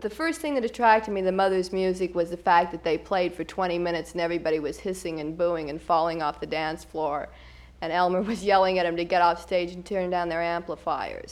the first thing that attracted me to the Mothers' music was the fact that they played for 20 minutes and everybody was hissing and booing and falling off the dance floor. And Elmer was yelling at them to get off stage and turn down their amplifiers.